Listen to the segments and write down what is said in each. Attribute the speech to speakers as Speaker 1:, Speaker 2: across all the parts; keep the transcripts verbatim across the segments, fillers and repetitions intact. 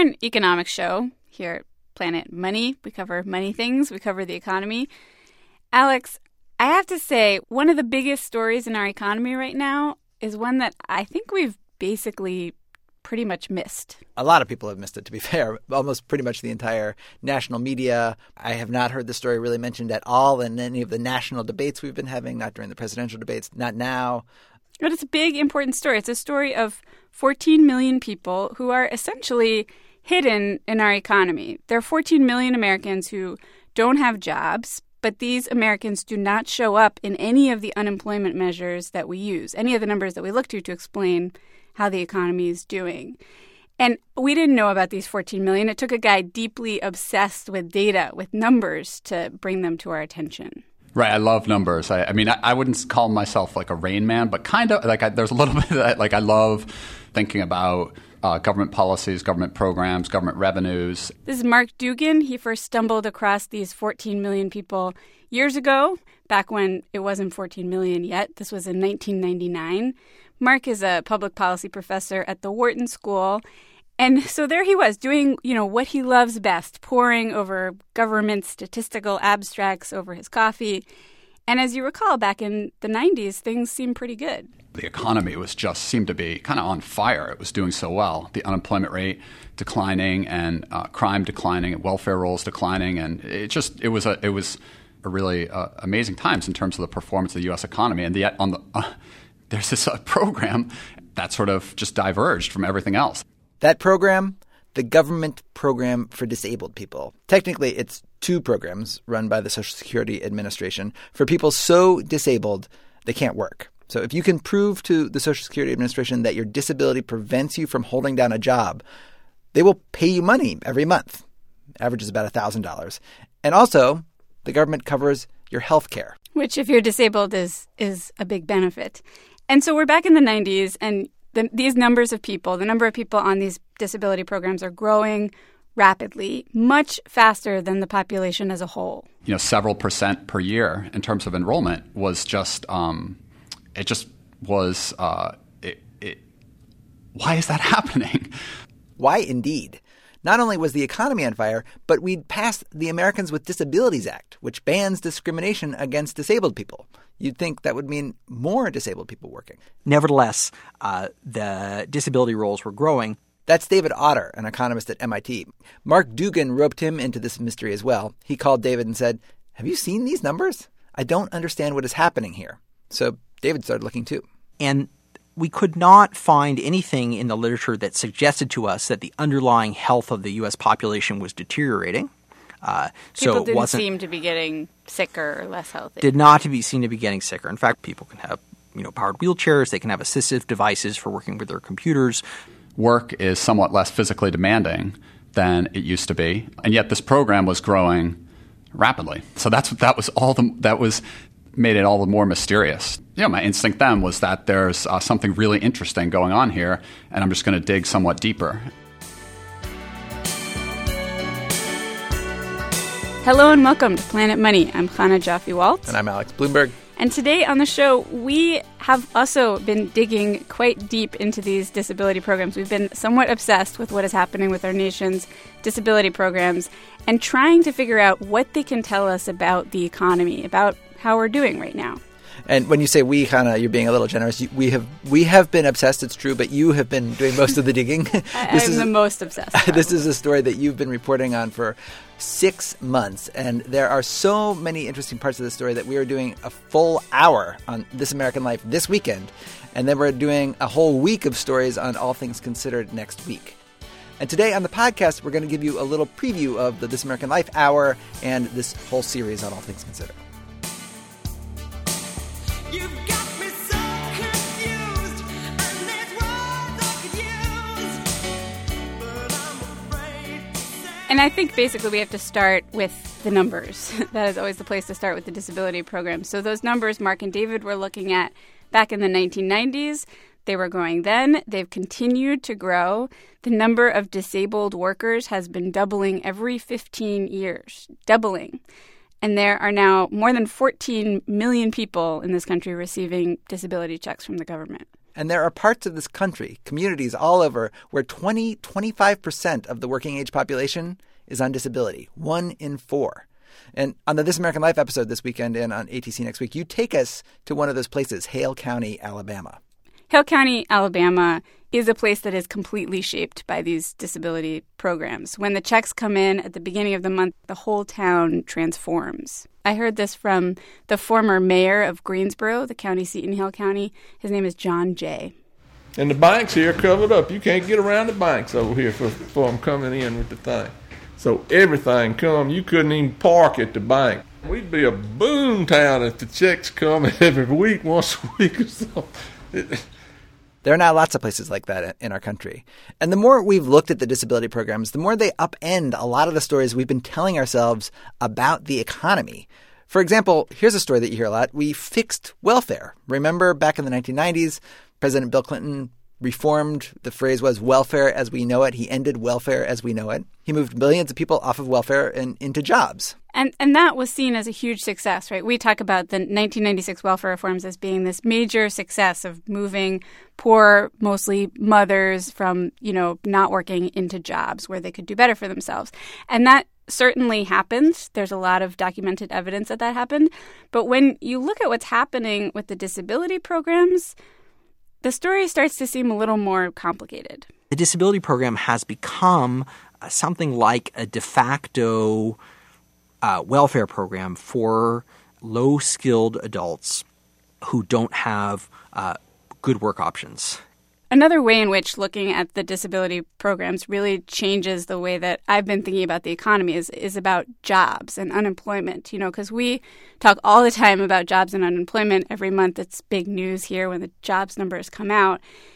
Speaker 1: an economics show here at Planet Money. We cover money things. We cover the economy. Alex, I have to say, one of the biggest stories in our economy right now is one that I think we've basically pretty much missed.
Speaker 2: A lot of people have missed it, to be fair. Almost pretty much the entire national media. I have not heard the story really mentioned at all in any of the national debates we've been having, not during the presidential debates, not now.
Speaker 1: But it's a big, important story. It's a story of fourteen million people who are essentially hidden in our economy. There are fourteen million Americans who don't have jobs, but these Americans do not show up in any of the unemployment measures that we use, any of the numbers that we look to to explain how the economy is doing. And we didn't know about these fourteen million. It took a guy deeply obsessed with data, with numbers, to bring them to our attention.
Speaker 3: Right. I love numbers. I, I mean, I, I wouldn't call myself like a Rain Man, but kind of like I, there's a little bit of that. Like I love thinking about uh, government policies, government programs, government revenues.
Speaker 1: This is Mark Dugan. He first stumbled across these fourteen million people years ago, back when it wasn't fourteen million yet. This was in nineteen ninety-nine. Mark is a public policy professor at the Wharton School. And so there he was doing, you know, what he loves best, poring over government statistical abstracts over his coffee. And as you recall, back in the nineties, things seemed pretty good.
Speaker 3: The economy was just seemed to be kind of on fire. It was doing so well. The unemployment rate declining and uh, crime declining and welfare rolls declining. And it just it was a it was a really uh, amazing times in terms of the performance of the U S economy. And yet on the uh, there's this uh, program that sort of just diverged from everything else.
Speaker 2: That program, the Government Program for Disabled People. Technically, it's two programs run by the Social Security Administration for people so disabled they can't work. So if you can prove to the Social Security Administration that your disability prevents you from holding down a job, they will pay you money every month. Average is about one thousand dollars. And also, the government covers your health care.
Speaker 1: Which, if you're disabled, is is a big benefit. And so we're back in the nineties, and The, these numbers of people, the number of people on these disability programs are growing rapidly, much faster than the population as a whole.
Speaker 3: You know, several percent per year in terms of enrollment was just, um, it just was, uh, it, it, why is that happening?
Speaker 2: Why indeed? Not only was the economy on fire, but we'd passed the Americans with Disabilities Act, which bans discrimination against disabled people. You'd think that would mean more disabled people working.
Speaker 4: Nevertheless, uh, the disability rolls were growing.
Speaker 2: That's David Otter, an economist at M I T. Mark Dugan roped him into this mystery as well. He called David and said, "Have you seen these numbers? I don't understand what is happening here." So David started looking too.
Speaker 4: And we could not find anything in the literature that suggested to us that the underlying health of the U S population was deteriorating. Uh,
Speaker 1: people
Speaker 4: so it
Speaker 1: didn't
Speaker 4: wasn't,
Speaker 1: seem to be getting sicker or less healthy.
Speaker 4: Did not to be seen to be getting sicker. In fact, people can have, you know, powered wheelchairs. They can have assistive devices for working with their computers.
Speaker 3: Work is somewhat less physically demanding than it used to be, and yet this program was growing rapidly. So that's that was all the that was made it all the more mysterious. You know, my instinct then was that there's uh, something really interesting going on here, and I'm just going to dig somewhat deeper.
Speaker 1: Hello and welcome to Planet Money. I'm Chana Joffe-Walt.
Speaker 2: And I'm Alex Bloomberg.
Speaker 1: And today on the show, we have also been digging quite deep into these disability programs. We've been somewhat obsessed with what is happening with our nation's disability programs and trying to figure out what they can tell us about the economy, about how we're doing right now.
Speaker 2: And when you say we, Chana, you're being a little generous. You, we have we have been obsessed, it's true, but you have been doing most of the digging.
Speaker 1: I, I'm the most obsessed.
Speaker 2: This is a story that you've been reporting on for six months. And there are so many interesting parts of the story that we are doing a full hour on This American Life this weekend. And then we're doing a whole week of stories on All Things Considered next week. And today on the podcast, we're going to give you a little preview of the This American Life hour and this whole series on All Things Considered.
Speaker 5: You've got me so confused, and there's words I could use, but I'm afraid to say.
Speaker 1: And I think basically we have to start with the numbers. That is always the place to start with the disability program. So those numbers Mark and David were looking at back in the nineteen nineties, they were growing then. They've continued to grow. The number of disabled workers has been doubling every fifteen years, doubling. And there are now more than fourteen million people in this country receiving disability checks from the government.
Speaker 2: And there are parts of this country, communities all over, where twenty, twenty-five percent of the working age population is on disability, one in four. And on the This American Life episode this weekend and on A T C next week, you take us to one of those places, Hale County, Alabama.
Speaker 1: Hale County, Alabama is a place that is completely shaped by these disability programs. When the checks come in at the beginning of the month, the whole town transforms. I heard this from the former mayor of Greensboro, the county seat in Hale County. His name is John Jay.
Speaker 6: And the banks here covered up. You can't get around the banks over here for, for them coming in with the thing. So everything come. You couldn't even park at the bank. We'd be a boom town if the checks come every week, once a week or so. It,
Speaker 2: There are now lots of places like that in our country. And the more we've looked at the disability programs, the more they upend a lot of the stories we've been telling ourselves about the economy. For example, here's a story that you hear a lot. We fixed welfare. Remember back in the nineteen nineties, President Bill Clinton reformed, the phrase was welfare as we know it. He ended welfare as we know it. He moved millions of people off of welfare and into jobs.
Speaker 1: And and that was seen as a huge success, right? We talk about the nineteen ninety-six welfare reforms as being this major success of moving poor, mostly mothers, from, you know, not working into jobs where they could do better for themselves. And that certainly happened. There's a lot of documented evidence that that happened. But when you look at what's happening with the disability programs, the story starts to seem a little more complicated.
Speaker 4: The disability program has become uh, something like a de facto uh, welfare program for low-skilled adults who don't have uh, good work options.
Speaker 1: Another way in which looking at the disability programs really changes the way that I've been thinking about the economy is, is about jobs and unemployment, you know, because we talk all the time about jobs and unemployment. Every month it's big news here when the jobs numbers come out.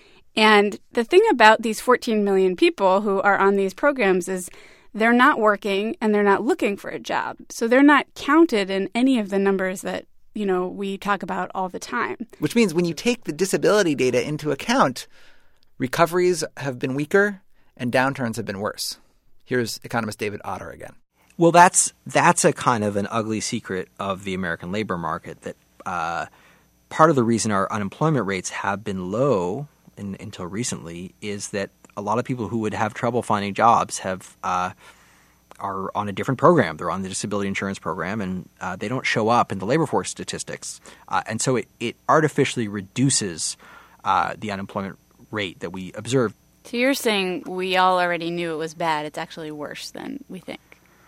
Speaker 1: And the thing about these fourteen million people who are on these programs is they're not working and they're not looking for a job. So they're not counted in any of the numbers that, you know, we talk about all the time.
Speaker 2: Which means when you take the disability data into account, recoveries have been weaker and downturns have been worse. Here's economist David Otter again.
Speaker 4: Well, that's that's a kind of an ugly secret of the American labor market, that uh, part of the reason our unemployment rates have been low in, until recently is that a lot of people who would have trouble finding jobs have uh, are on a different program. They're on the disability insurance program, and uh, they don't show up in the labor force statistics. Uh, and so it, it artificially reduces uh, the unemployment rate that we observe.
Speaker 1: So you're saying we all already knew it was bad. It's actually worse than we think.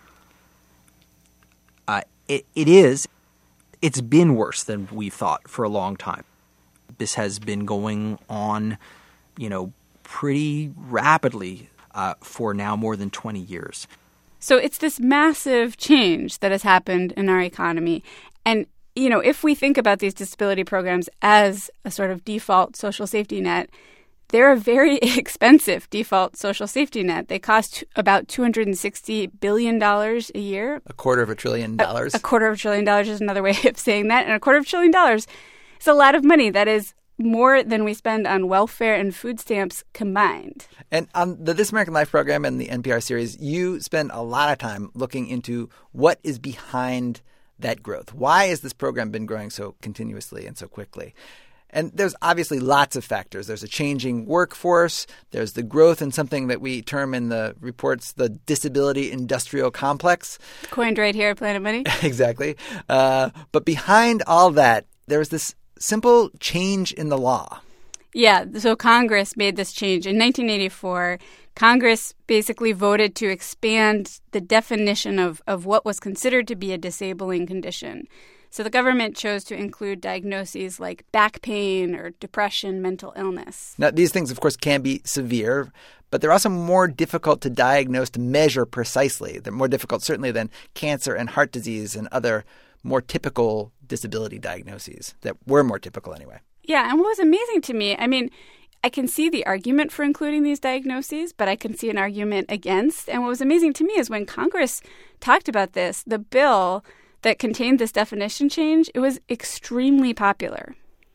Speaker 4: Uh, it, it is. It's been worse than we thought for a long time. This has been going on, you know, pretty rapidly uh, for now more than twenty years.
Speaker 1: So it's this massive change that has happened in our economy. And, you know, if we think about these disability programs as a sort of default social safety net, they're a very expensive default social safety net. They cost about two hundred sixty billion dollars a year.
Speaker 2: A quarter of a trillion dollars.
Speaker 1: A, a quarter of a trillion dollars is another way of saying that. And a quarter of a trillion dollars is a lot of money. That is more than we spend on welfare and food stamps combined.
Speaker 2: And on the This American Life program and the N P R series, you spend a lot of time looking into what is behind that growth. Why has this program been growing so continuously and so quickly? And there's obviously lots of factors. There's a changing workforce. There's the growth in something that we term in the reports the disability industrial complex.
Speaker 1: Coined right here at Planet Money.
Speaker 2: Exactly. Uh, but behind all that, there was this simple change in the law.
Speaker 1: Yeah, so Congress made this change. In nineteen eighty-four, Congress basically voted to expand the definition of, of what was considered to be a disabling condition. So the government chose to include diagnoses like back pain or depression, mental illness.
Speaker 2: Now, these things, of course, can be severe, but they're also more difficult to diagnose, to measure precisely. They're more difficult, certainly, than cancer and heart disease and other more typical disability diagnoses that were more typical anyway.
Speaker 1: Yeah, and what was amazing to me, I mean, I can see the argument for including these diagnoses, but I can see an argument against. And what was amazing to me is when Congress talked about this, the bill that contained this definition change, it was extremely popular.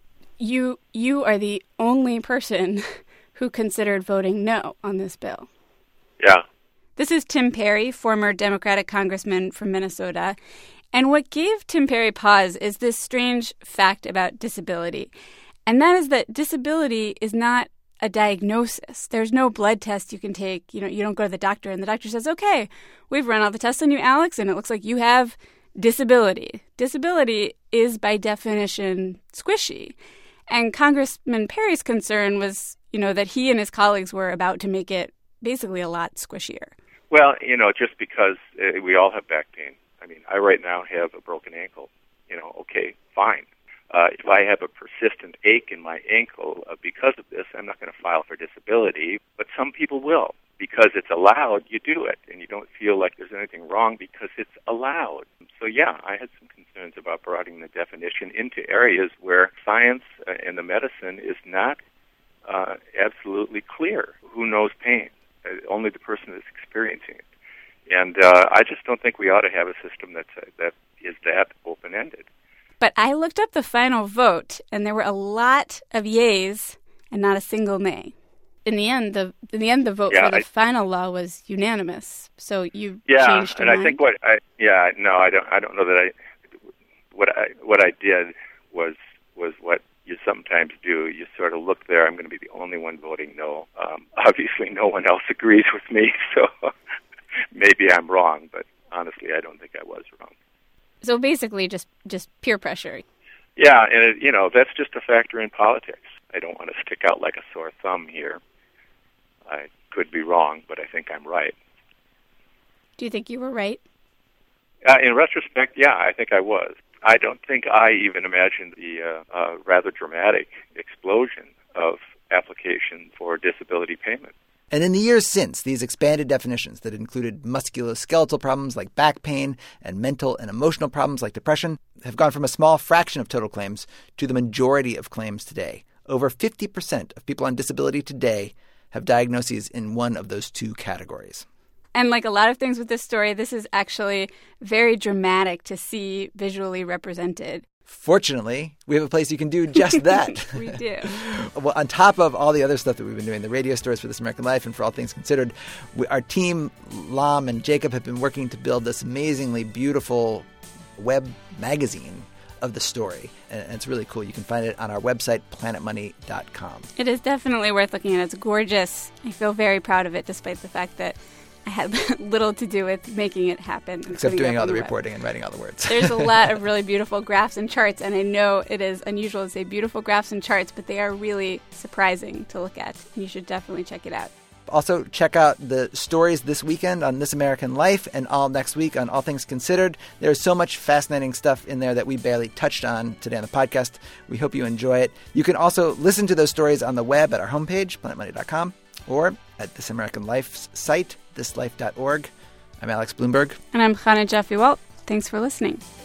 Speaker 1: You you are the only person who considered voting no on this bill.
Speaker 7: Yeah.
Speaker 1: This is Tim Perry, former Democratic congressman from Minnesota. And what gave Tim Perry pause is this strange fact about disability. And that is that disability is not a diagnosis. There's no blood test you can take. You know, you don't go to the doctor and the doctor says, okay, we've run all the tests on you, Alex, and it looks like you have disability. Disability is by definition squishy. And Congressman Perry's concern was, you know, that he and his colleagues were about to make it basically a lot squishier.
Speaker 7: Well, you know, just because uh, we all have back pain. I mean, I right now have a broken ankle. You know, okay, fine. Uh, if I have a persistent ache in my ankle uh, because of this, I'm not going to file for disability, but some people will. Because it's allowed, you do it, and you don't feel like there's anything wrong because it's allowed. So, yeah, I had some concerns about broadening the definition into areas where science uh, and the medicine is not uh, absolutely clear. Who knows pain? Uh, only the person that's experiencing it. And uh, I just don't think we ought to have a system that's, uh, that is that open-ended.
Speaker 1: But I looked up the final vote, and there were a lot of yays and not a single nay. In the end, the in the end, the vote
Speaker 7: yeah,
Speaker 1: for the
Speaker 7: I,
Speaker 1: final law was unanimous. So you
Speaker 7: yeah,
Speaker 1: changed your
Speaker 7: and
Speaker 1: mind?
Speaker 7: I think what I yeah no I don't I don't know that I what I what I did was was what you sometimes do. You sort of look there. I'm going to be the only one voting no. Um, obviously, no one else agrees with me, so maybe I'm wrong. But honestly, I don't think I was wrong.
Speaker 1: So basically, just just peer pressure.
Speaker 7: Yeah, and it, you know that's just a factor in politics. I don't want to stick out like a sore thumb here. I could be wrong, but I think I'm right.
Speaker 1: Do you think you were right?
Speaker 7: Uh, in retrospect, yeah, I think I was. I don't think I even imagined the uh, uh, rather dramatic explosion of application for disability payment.
Speaker 2: And in the years since, these expanded definitions that included musculoskeletal problems like back pain and mental and emotional problems like depression have gone from a small fraction of total claims to the majority of claims today. Over fifty percent of people on disability today have diagnoses in one of those two categories.
Speaker 1: And like a lot of things with this story, this is actually very dramatic to see visually represented.
Speaker 2: Fortunately, we have a place you can do just that.
Speaker 1: We do.
Speaker 2: Well, on top of all the other stuff that we've been doing, the radio stories for This American Life and For All Things Considered, we, our team, Lam and Jacob, have been working to build this amazingly beautiful web magazine of the story. And it's really cool. You can find it on our website, planet money dot com.
Speaker 1: It is definitely worth looking at. It's gorgeous. I feel very proud of it, despite the fact that I had little to do with making it happen.
Speaker 2: Except doing all the
Speaker 1: web.
Speaker 2: reporting and writing all the words.
Speaker 1: There's a lot of really beautiful graphs and charts, and I know it is unusual to say beautiful graphs and charts, but they are really surprising to look at. You should definitely check it out.
Speaker 2: Also, check out the stories this weekend on This American Life and all next week on All Things Considered. There's so much fascinating stuff in there that we barely touched on today on the podcast. We hope you enjoy it. You can also listen to those stories on the web at our homepage, planet money dot com, or at This American Life's site, this life dot org. I'm Alex Bloomberg.
Speaker 1: And I'm Chana Jaffe-Walt. Thanks for listening.